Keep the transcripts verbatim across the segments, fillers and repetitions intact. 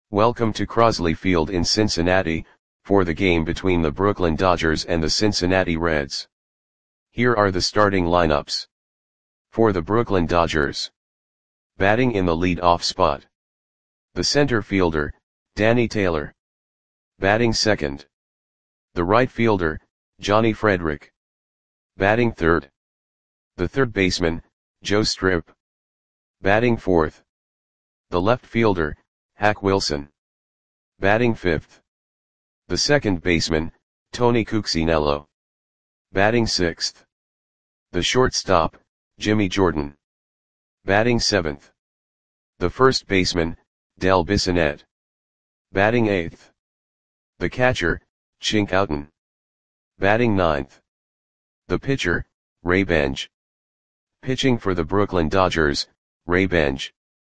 Welcome to Crosley Field in Cincinnati, for the game between the Brooklyn Dodgers and the Cincinnati Reds. Here are the starting lineups. For the Brooklyn Dodgers. Batting in the lead-off spot. The center fielder, Danny Taylor. Batting second. The right fielder, Johnny Frederick. Batting third. The third baseman, Joe Strip. Batting fourth. The left fielder, Hack Wilson. Batting fifth. The second baseman, Tony Cuccinello. Batting sixth. The shortstop, Jimmy Jordan. Batting seventh. The first baseman, Del Bissonette. Batting eighth. The catcher, Chink Houghton. Batting ninth. The pitcher, Ray Benj. Pitching for the Brooklyn Dodgers, Ray Benj.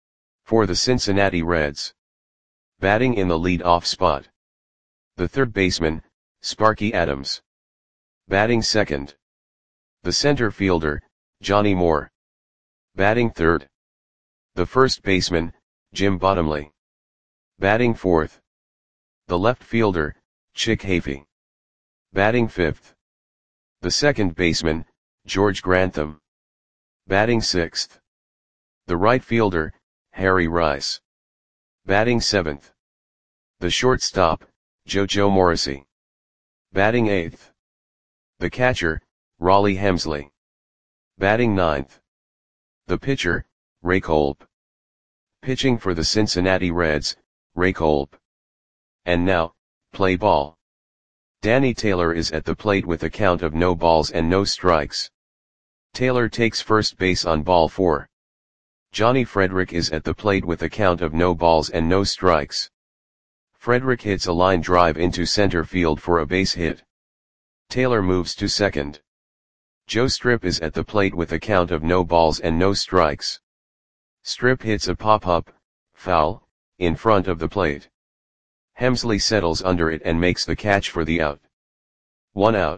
For the Cincinnati Reds. Batting in the lead-off spot. The third baseman, Sparky Adams. Batting second. The center fielder, Johnny Moore. Batting third. The first baseman, Jim Bottomley. Batting fourth. The left fielder, Chick Hafey. Batting fifth. The second baseman, George Grantham. Batting sixth. The right fielder, Harry Rice. Batting seventh. The shortstop, JoJo Morrissey. Batting eighth. The catcher, Raleigh Hemsley. Batting ninth. The pitcher, Ray Kolb. Pitching for the Cincinnati Reds, Ray Kolb. And now, play ball. Danny Taylor is at the plate with a count of no balls and no strikes. Taylor takes first base on ball four. Johnny Frederick is at the plate with a count of no balls and no strikes. Frederick hits a line drive into center field for a base hit. Taylor moves to second. Joe Strip is at the plate with a count of no balls and no strikes. Strip hits a pop-up, foul, in front of the plate. Hemsley settles under it and makes the catch for the out. One out.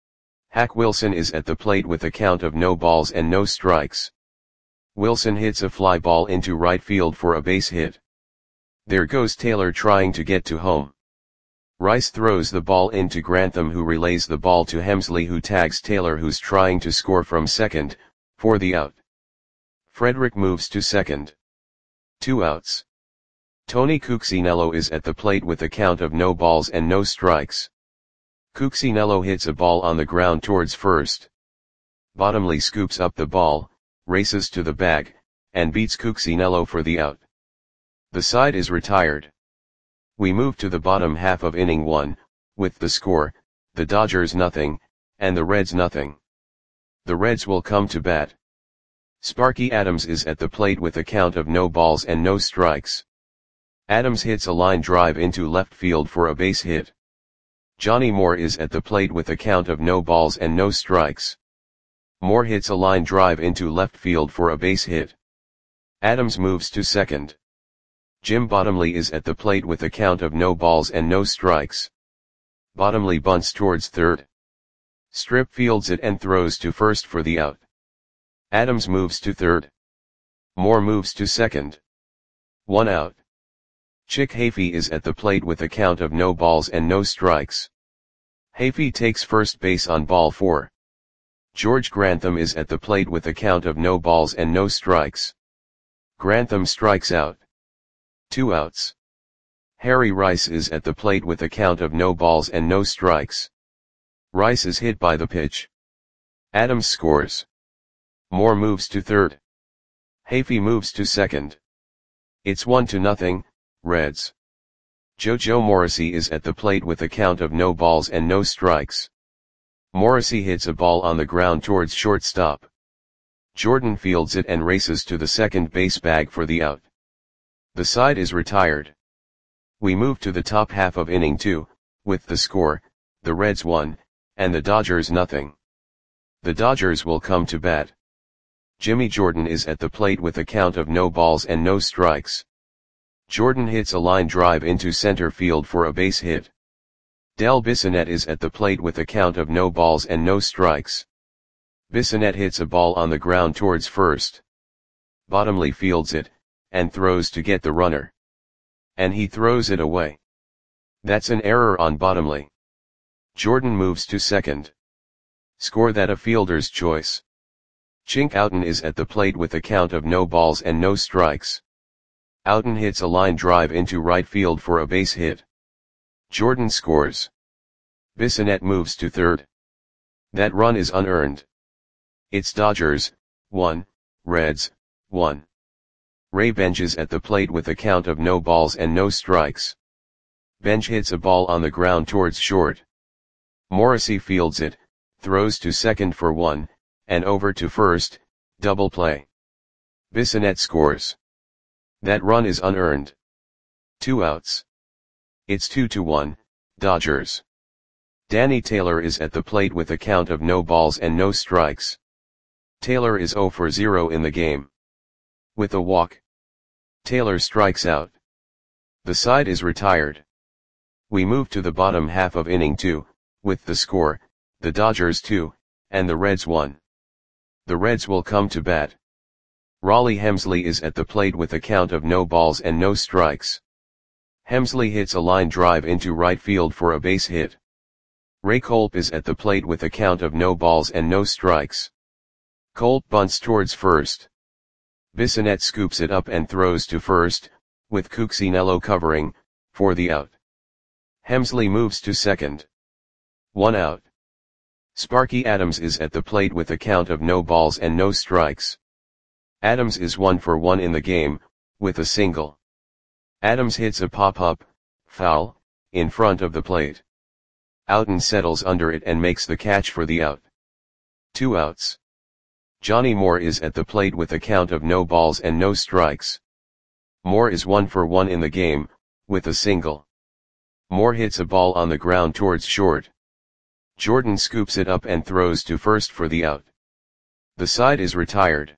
Hack Wilson is at the plate with a count of no balls and no strikes. Wilson hits a fly ball into right field for a base hit. There goes Taylor trying to get to home. Rice throws the ball into Grantham, who relays the ball to Hemsley, who tags Taylor, who's trying to score from second, for the out. Frederick moves to second. Two outs. Tony Cuccinello is at the plate with a count of no balls and no strikes. Cuccinello hits a ball on the ground towards first. Bottomley scoops up the ball, races to the bag, and beats Cuccinello for the out. The side is retired. We move to the bottom half of inning one, with the score, the Dodgers nothing, and the Reds nothing. The Reds will come to bat. Sparky Adams is at the plate with a count of no balls and no strikes. Adams hits a line drive into left field for a base hit. Johnny Moore is at the plate with a count of no balls and no strikes. Moore hits a line drive into left field for a base hit. Adams moves to second. Jim Bottomley is at the plate with a count of no balls and no strikes. Bottomley bunts towards third. Strip fields it and throws to first for the out. Adams moves to third. Moore moves to second. One out. Chick Hafey is at the plate with a count of no balls and no strikes. Hafey takes first base on ball four. George Grantham is at the plate with a count of no balls and no strikes. Grantham strikes out. Two outs. Harry Rice is at the plate with a count of no balls and no strikes. Rice is hit by the pitch. Adams scores. Moore moves to third. Hafey moves to second. It's one to nothing, Reds. JoJo Morrissey is at the plate with a count of no balls and no strikes. Morrissey hits a ball on the ground towards shortstop. Jordan fields it and races to the second base bag for the out. The side is retired. We move to the top half of inning two, with the score, the Reds one, and the Dodgers nothing. The Dodgers will come to bat. Jimmy Jordan is at the plate with a count of no balls and no strikes. Jordan hits a line drive into center field for a base hit. Del Bissonette is at the plate with a count of no balls and no strikes. Bissonette hits a ball on the ground towards first. Bottomley fields it, and throws to get the runner. And he throws it away. That's an error on Bottomley. Jordan moves to second. Score that a fielder's choice. Chink Outen is at the plate with a count of no balls and no strikes. Outen hits a line drive into right field for a base hit. Jordan scores. Bissonette moves to third. That run is unearned. It's Dodgers, one, Reds, one. Ray Bench at the plate with a count of no balls and no strikes. Bench hits a ball on the ground towards short. Morrissey fields it, throws to second for one, and over to first, double play. Bissonette scores. That run is unearned. Two outs. It's two to one, Dodgers. Danny Taylor is at the plate with a count of no balls and no strikes. Taylor is zero for zero in the game. With a walk, Taylor strikes out. The side is retired. We move to the bottom half of inning two, with the score, the Dodgers two, and the Reds one. The Reds will come to bat. Raleigh Hemsley is at the plate with a count of no balls and no strikes. Hemsley hits a line drive into right field for a base hit. Ray Kolb is at the plate with a count of no balls and no strikes. Kolb bunts towards first. Bissonette scoops it up and throws to first, with Cuccinello covering, for the out. Hemsley moves to second. One out. Sparky Adams is at the plate with a count of no balls and no strikes. Adams is one for one in the game, with a single. Adams hits a pop-up, foul, in front of the plate. Outen settles under it and makes the catch for the out. Two outs. Johnny Moore is at the plate with a count of no balls and no strikes. Moore is one for one in the game, with a single. Moore hits a ball on the ground towards short. Jordan scoops it up and throws to first for the out. The side is retired.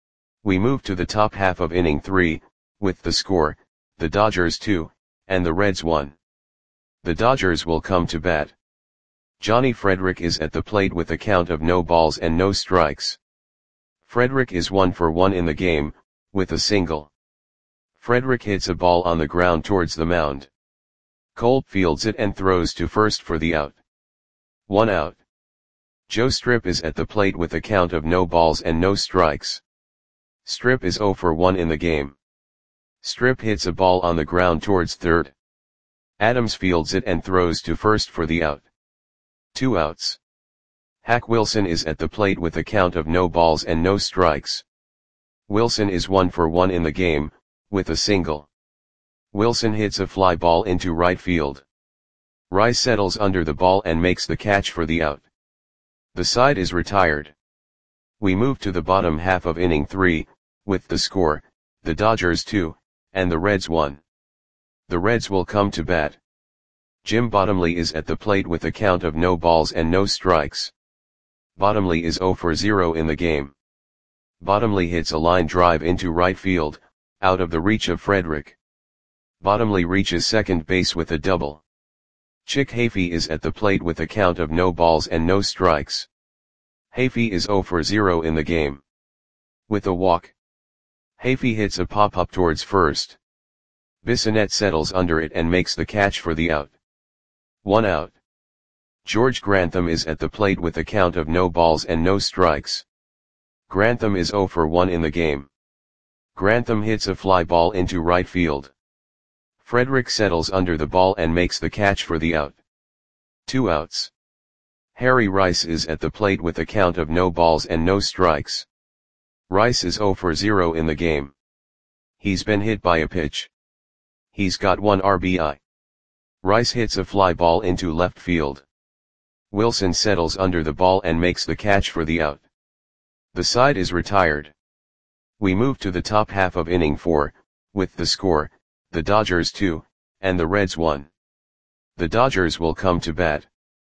We move to the top half of inning three, with the score, the Dodgers two, and the Reds one. The Dodgers will come to bat. Johnny Frederick is at the plate with a count of no balls and no strikes. Frederick is one for one in the game, with a single. Frederick hits a ball on the ground towards the mound. Kolb fields it and throws to first for the out. One out. Joe Strip is at the plate with a count of no balls and no strikes. Strip is zero for one in the game. Strip hits a ball on the ground towards third. Adams fields it and throws to first for the out. Two outs. Hack Wilson is at the plate with a count of no balls and no strikes. Wilson is one for one in the game, with a single. Wilson hits a fly ball into right field. Rice settles under the ball and makes the catch for the out. The side is retired. We move to the bottom half of inning three, with the score, the Dodgers two, and the Reds one. The Reds will come to bat. Jim Bottomley is at the plate with a count of no balls and no strikes. Bottomley is zero for zero in the game. Bottomley hits a line drive into right field, out of the reach of Frederick. Bottomley reaches second base with a double. Chick Hafey is at the plate with a count of no balls and no strikes. Hafey is zero for zero in the game. With a walk, Hafey hits a pop-up towards first. Bissonette settles under it and makes the catch for the out. One out. George Grantham is at the plate with a count of no balls and no strikes. Grantham is zero for one in the game. Grantham hits a fly ball into right field. Frederick settles under the ball and makes the catch for the out. Two outs. Harry Rice is at the plate with a count of no balls and no strikes. Rice is zero for zero in the game. He's been hit by a pitch. He's got one R B I. Rice hits a fly ball into left field. Wilson settles under the ball and makes the catch for the out. The side is retired. We move to the top half of inning four, with the score, the Dodgers two, and the Reds one. The Dodgers will come to bat.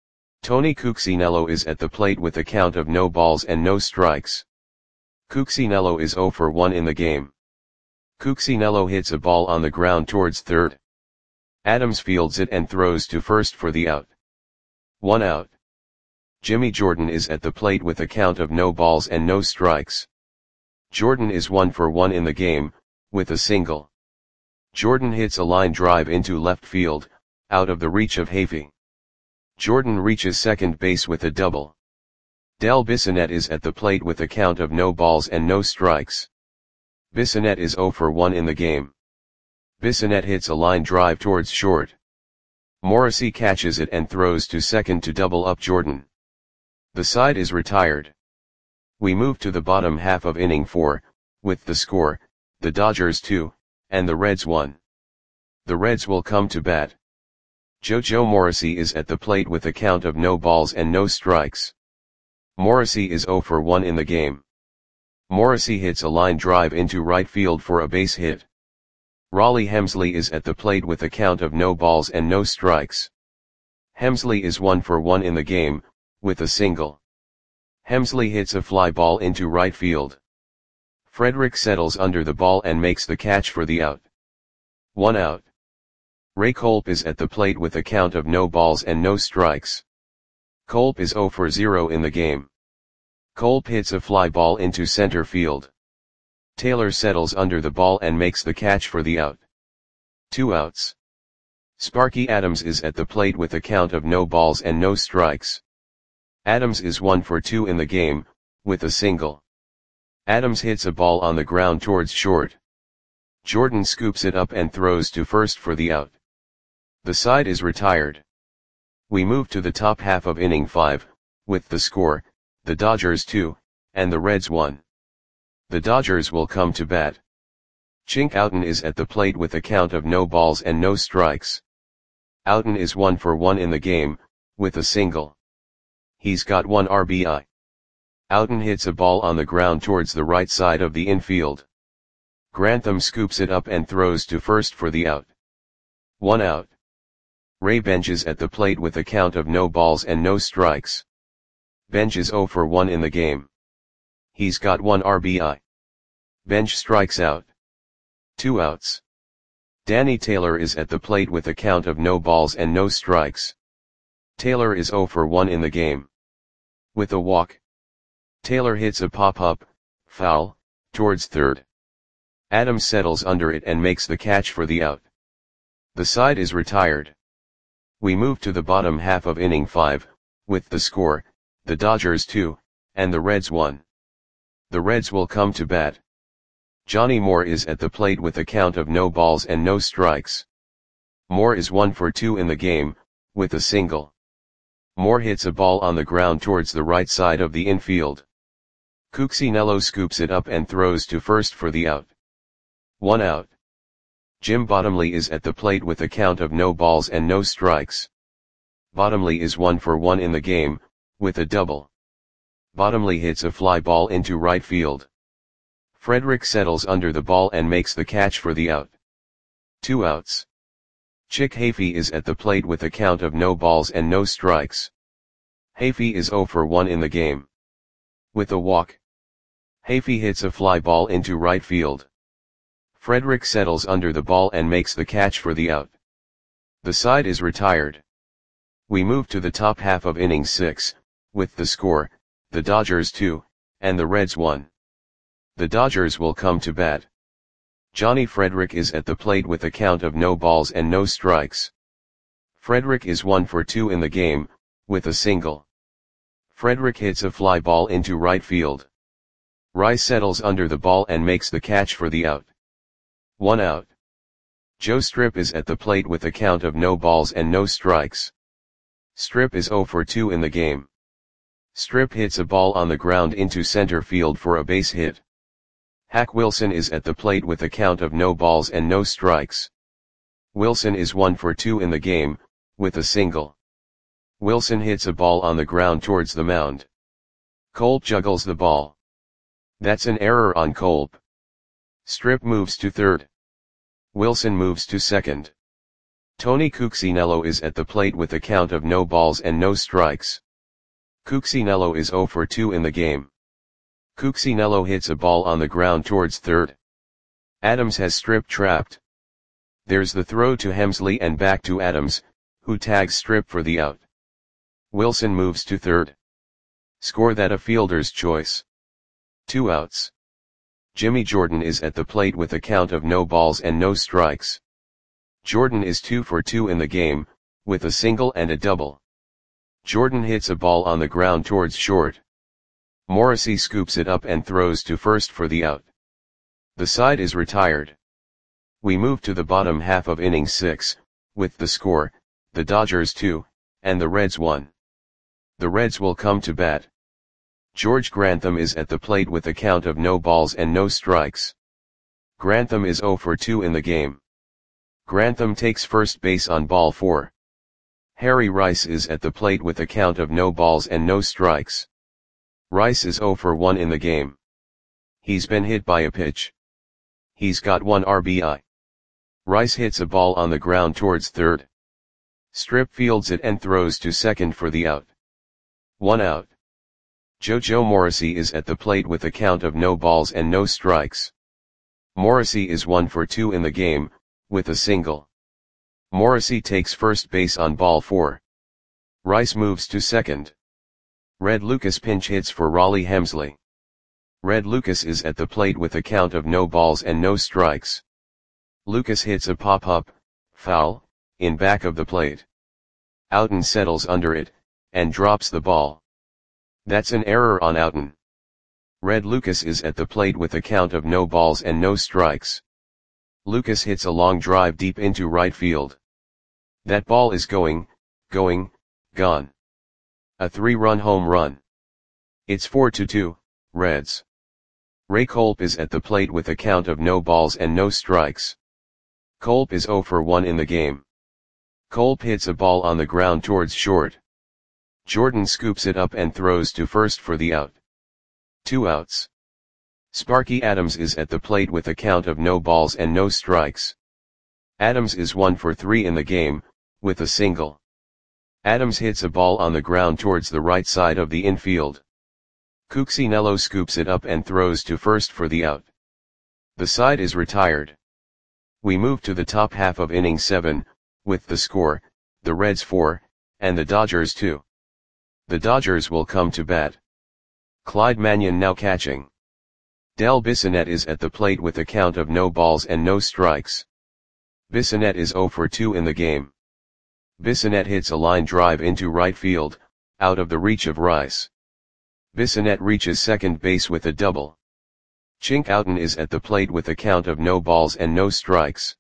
Tony Cuccinello is at the plate with a count of no balls and no strikes. Cuccinello is zero for one in the game. Cuccinello hits a ball on the ground towards third. Adams fields it and throws to first for the out. One out. Jimmy Jordan is at the plate with a count of no balls and no strikes. Jordan is one for one in the game, with a single. Jordan hits a line drive into left field, out of the reach of Hafey. Jordan reaches second base with a double. Del Bissonette is at the plate with a count of no balls and no strikes. Bissonette is zero for one in the game. Bissonette hits a line drive towards short. Morrissey catches it and throws to second to double up Jordan. The side is retired. We move to the bottom half of inning four, with the score, the Dodgers two, and the Reds one. The Reds will come to bat. JoJo Morrissey is at the plate with a count of no balls and no strikes. Morrissey is zero for one in the game. Morrissey hits a line drive into right field for a base hit. Raleigh Hemsley is at the plate with a count of no balls and no strikes. Hemsley is one for one in the game, with a single. Hemsley hits a fly ball into right field. Frederick settles under the ball and makes the catch for the out. One out. Ray Kolb is at the plate with a count of no balls and no strikes. Kolb is zero for zero in the game. Kolb hits a fly ball into center field. Taylor settles under the ball and makes the catch for the out. Two outs. Sparky Adams is at the plate with a count of no balls and no strikes. Adams is one for two in the game, with a single. Adams hits a ball on the ground towards short. Jordan scoops it up and throws to first for the out. The side is retired. We move to the top half of inning five, with the score, the Dodgers two, and the Reds one. The Dodgers will come to bat. Chink Outten is at the plate with a count of no balls and no strikes. Outten is one for one in the game, with a single. He's got one R B I. Outten hits a ball on the ground towards the right side of the infield. Grantham scoops it up and throws to first for the out. One out. Ray Bench is at the plate with a count of no balls and no strikes. Bench is zero for one in the game. He's got one R B I. Bench strikes out. Two outs. Danny Taylor is at the plate with a count of no balls and no strikes. Taylor is zero for one in the game. With a walk. Taylor hits a pop-up, foul, towards third. Adams settles under it and makes the catch for the out. The side is retired. We move to the bottom half of inning five, with the score, the Dodgers two, and the Reds one. The Reds will come to bat. Johnny Moore is at the plate with a count of no balls and no strikes. Moore is one for two in the game, with a single. Moore hits a ball on the ground towards the right side of the infield. Cuccinello scoops it up and throws to first for the out. One out. Jim Bottomley is at the plate with a count of no balls and no strikes. Bottomley is one for one in the game, with a double. Bottomley hits a fly ball into right field. Frederick settles under the ball and makes the catch for the out. Two outs. Chick Hafey is at the plate with a count of no balls and no strikes. Hafey is zero for one in the game. With a walk. Hafey hits a fly ball into right field. Frederick settles under the ball and makes the catch for the out. The side is retired. We move to the top half of inning six, with the score, the Dodgers two, and the Reds one. The Dodgers will come to bat. Johnny Frederick is at the plate with a count of no balls and no strikes. Frederick is one for two in the game, with a single. Frederick hits a fly ball into right field. Rice settles under the ball and makes the catch for the out. One out. Joe Strip is at the plate with a count of no balls and no strikes. Strip is zero for two in the game. Strip hits a ball on the ground into center field for a base hit. Hack Wilson is at the plate with a count of no balls and no strikes. Wilson is one for two in the game, with a single. Wilson hits a ball on the ground towards the mound. Kolb juggles the ball. That's an error on Kolb. Strip moves to third. Wilson moves to second. Tony Cuccinello is at the plate with a count of no balls and no strikes. Cuccinello is zero for two in the game. Cuccinello hits a ball on the ground towards third. Adams has Strip trapped. There's the throw to Hemsley and back to Adams, who tags Strip for the out. Wilson moves to third. Score that a fielder's choice. Two outs. Jimmy Jordan is at the plate with a count of no balls and no strikes. Jordan is two for two in the game, with a single and a double. Jordan hits a ball on the ground towards short. Morrissey scoops it up and throws to first for the out. The side is retired. We move to the bottom half of inning six, with the score, the Dodgers two, and the Reds one. The Reds will come to bat. George Grantham is at the plate with a count of no balls and no strikes. Grantham is oh for two in the game. Grantham takes first base on ball four. Harry Rice is at the plate with a count of no balls and no strikes. Rice is oh for one in the game. He's been hit by a pitch. He's got one R B I. Rice hits a ball on the ground towards third. Strip fields it and throws to second for the out. One out. JoJo Morrissey is at the plate with a count of no balls and no strikes. Morrissey is one for two in the game, with a single. Morrissey takes first base on ball four. Rice moves to second. Red Lucas pinch hits for Raleigh Hemsley. Red Lucas is at the plate with a count of no balls and no strikes. Lucas hits a pop-up, foul, in back of the plate. Outen settles under it, and drops the ball. That's an error on Outen. Red Lucas is at the plate with a count of no balls and no strikes. Lucas hits a long drive deep into right field. That ball is going, going, gone. A three-run home run. It's four to two, Reds. Ray Kolb is at the plate with a count of no balls and no strikes. Kolb is oh for one in the game. Kolb hits a ball on the ground towards short. Jordan scoops it up and throws to first for the out. Two outs. Sparky Adams is at the plate with a count of no balls and no strikes. Adams is one for three in the game, with a single. Adams hits a ball on the ground towards the right side of the infield. Cuccinello scoops it up and throws to first for the out. The side is retired. We move to the top half of inning seven, with the score, the Reds four, and the Dodgers two. The Dodgers will come to bat. Clyde Mannion now catching. Del Bissonette is at the plate with a count of no balls and no strikes. Bissonette is oh for two in the game. Bissonette hits a line drive into right field, out of the reach of Rice. Bissonette reaches second base with a double. Chink Outen is at the plate with a count of no balls and no strikes.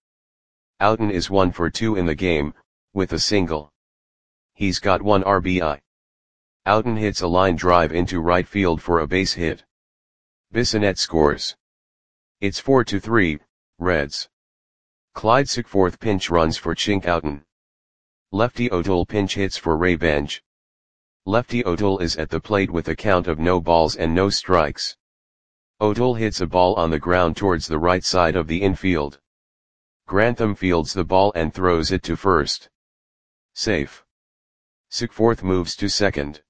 Outen is one for two in the game, with a single. He's got one R B I. Outen hits a line drive into right field for a base hit. Bissonette scores. It's four to three, Reds. Clyde Sickforth pinch runs for Chink Outen. Lefty O'Toole pinch hits for Ray Bench. Lefty O'Toole is at the plate with a count of no balls and no strikes. O'Toole hits a ball on the ground towards the right side of the infield. Grantham fields the ball and throws it to first. Safe. Sickforth moves to second.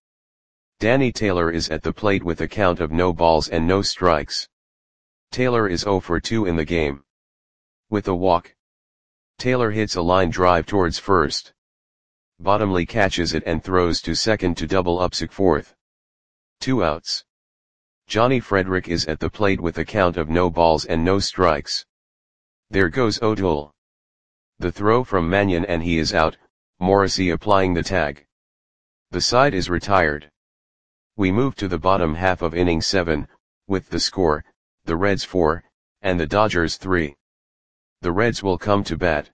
Danny Taylor is at the plate with a count of no balls and no strikes. Taylor is oh for two in the game. With a walk. Taylor hits a line drive towards first. Bottomley catches it and throws to second to double up Sickforth. Two outs. Johnny Frederick is at the plate with a count of no balls and no strikes. There goes O'Toole. The throw from Mannion and he is out, Morrissey applying the tag. The side is retired. We move to the bottom half of inning seven, with the score, the Reds four, and the Dodgers three. The Reds will come to bat.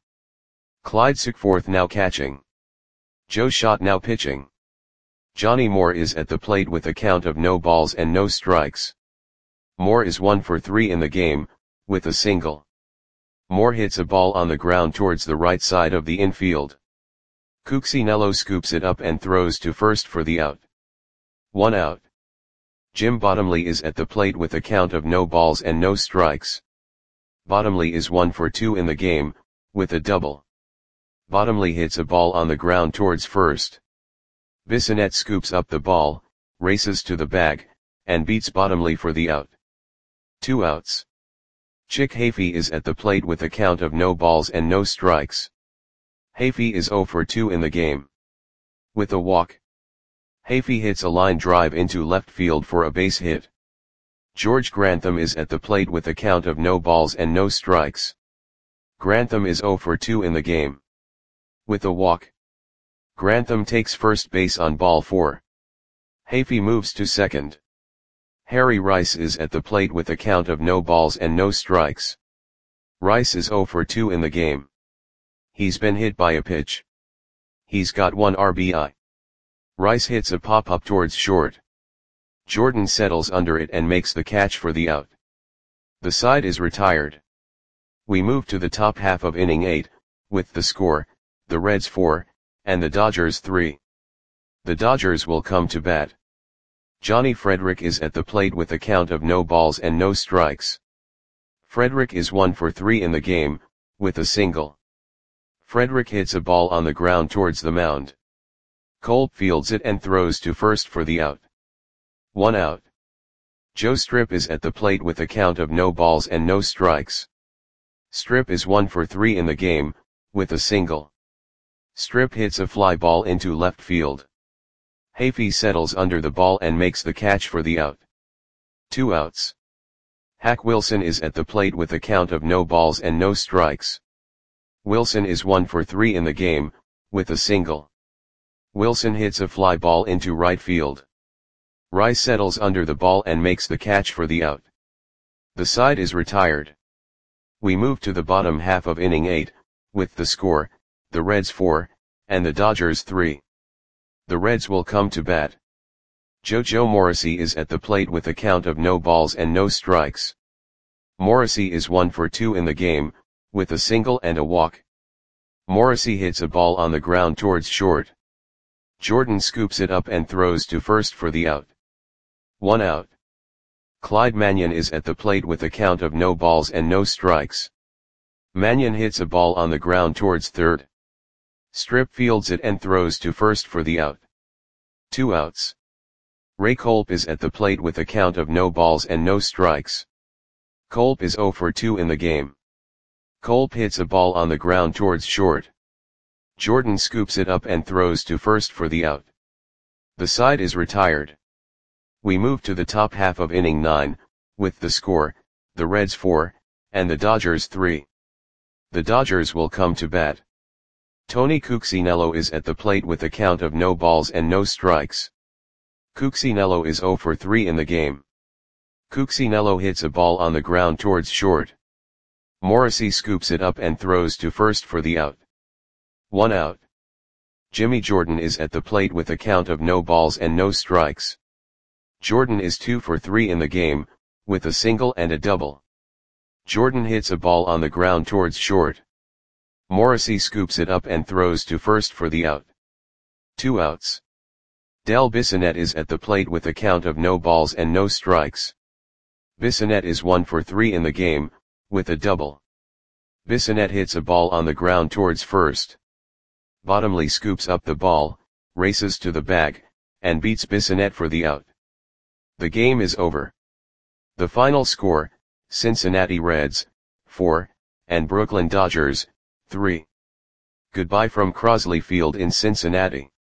Clyde Sickforth now catching. Joe Schott now pitching. Johnny Moore is at the plate with a count of no balls and no strikes. Moore is one for three in the game, with a single. Moore hits a ball on the ground towards the right side of the infield. Cuccinello scoops it up and throws to first for the out. One out. Jim Bottomley is at the plate with a count of no balls and no strikes. Bottomley is one for two in the game, with a double. Bottomley hits a ball on the ground towards first. Bissonette scoops up the ball, races to the bag, and beats Bottomley for the out. Two outs. Chick Hafey is at the plate with a count of no balls and no strikes. Hafey is oh for two in the game. With a walk. Hafey hits a line drive into left field for a base hit. George Grantham is at the plate with a count of no balls and no strikes. Grantham is zero for two in the game. With a walk, Grantham takes first base on ball four. Hafey moves to second. Harry Rice is at the plate with a count of no balls and no strikes. Rice is zero for two in the game. He's been hit by a pitch. He's got one R B I. Rice hits a pop-up towards short. Jordan settles under it and makes the catch for the out. The side is retired. We move to the top half of inning eight, with the score, the Reds four, and the Dodgers three. The Dodgers will come to bat. Johnny Frederick is at the plate with a count of no balls and no strikes. Frederick is one for three in the game, with a single. Frederick hits a ball on the ground towards the mound. Kolb fields it and throws to first for the out. One out. Joe Strip is at the plate with a count of no balls and no strikes. Strip is one for three in the game, with a single. Strip hits a fly ball into left field. Hafey settles under the ball and makes the catch for the out. Two outs. Hack Wilson is at the plate with a count of no balls and no strikes. Wilson is one for three in the game, with a single. Wilson hits a fly ball into right field. Rice settles under the ball and makes the catch for the out. The side is retired. We move to the bottom half of inning eight, with the score, the Reds four, and the Dodgers three. The Reds will come to bat. JoJo Morrissey is at the plate with a count of no balls and no strikes. Morrissey is one for two in the game, with a single and a walk. Morrissey hits a ball on the ground towards short. Jordan scoops it up and throws to first for the out. One out. Clyde Mannion is at the plate with a count of no balls and no strikes. Mannion hits a ball on the ground towards third. Strip fields it and throws to first for the out. Two outs. Ray Kolb is at the plate with a count of no balls and no strikes. Kolb is zero for two in the game. Kolb hits a ball on the ground towards short. Jordan scoops it up and throws to first for the out. The side is retired. We move to the top half of inning nine, with the score, the Reds four, and the Dodgers three. The Dodgers will come to bat. Tony Cuccinello is at the plate with a count of no balls and no strikes. Cuccinello is zero for three in the game. Cuccinello hits a ball on the ground towards short. Morrissey scoops it up and throws to first for the out. One out. Jimmy Jordan is at the plate with a count of no balls and no strikes. Jordan is two for three in the game, with a single and a double. Jordan hits a ball on the ground towards short. Morrissey scoops it up and throws to first for the out. Two outs. Del Bissonette is at the plate with a count of no balls and no strikes. Bissonette is one for three in the game, with a double. Bissonette hits a ball on the ground towards first. Bottomley scoops up the ball, races to the bag, and beats Bissonette for the out. The game is over. The final score, Cincinnati Reds, four, and Brooklyn Dodgers, three. Goodbye from Crosley Field in Cincinnati.